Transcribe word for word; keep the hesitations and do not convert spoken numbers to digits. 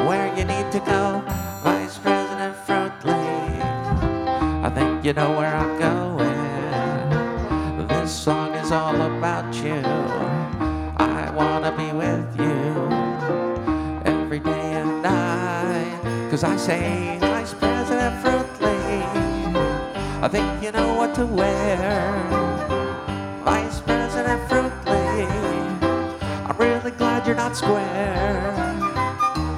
where you need to go, Vice President Fruitly. I think you know where I'm going. This song is all about you. I wanna be with you every day and night. Cause I say, Vice President Fruitly, I think you know what to wear. Vice President Fruitly, I'm really glad you're not square.